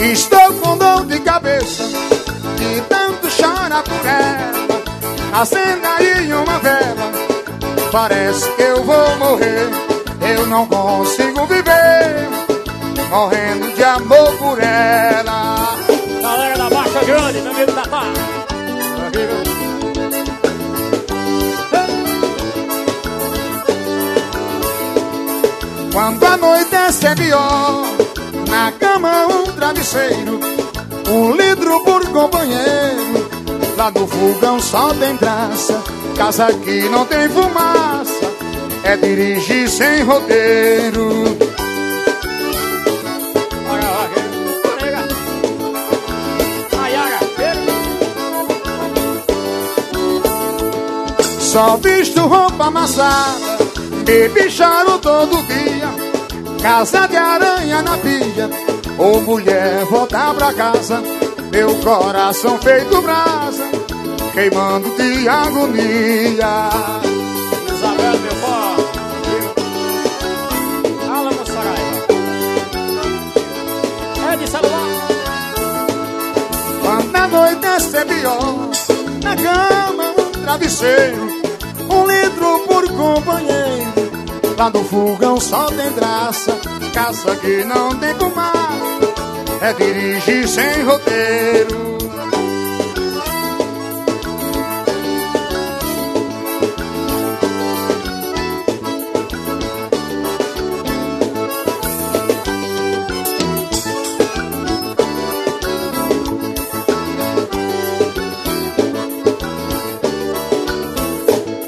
Estou com dor de cabeça de tanto chorar por ela. Acenda aí uma vela, parece que eu vou morrer. Eu não consigo viver morrendo de amor por ela. Galera da Baixa Grande, meu amigo Tatá. Quando a noite é pior, na cama um travesseiro, 1 litro por companheiro. Lá no fogão só tem graça, casa que não tem fumaça, é dirigir sem roteiro. Só visto roupa amassada, bebe choro todo dia, casa de aranha na pia, ou mulher voltar pra casa, meu coração feito brasa, queimando de agonia. Isabel, meu pó. Alamo Saraiva. É de celular. Quando a noite é pior, na cama um travesseiro, 1 litro por companheiro. Lá no fogão só tem traça, casa que não tem fumaça, é dirigir sem roteiro.